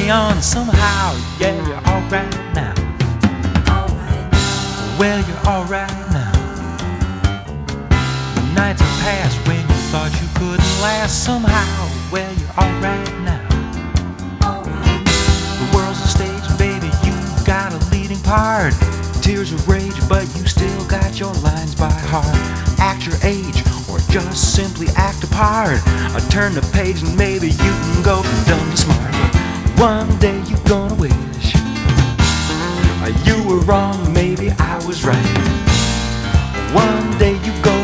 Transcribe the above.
carry on somehow. Yeah, you're alright now. Well, you're alright now. The nights have passed when you thought you couldn't last somehow. Well, you're alright now. The world's a stage, baby, you got a leading part. Tears of rage, but you still got your lines by heart. Act your age, or just simply act a part. I turn the page and maybe you can go from dumb to smart. One day you're gonna wish you were wrong, maybe I was right. One day you're gonna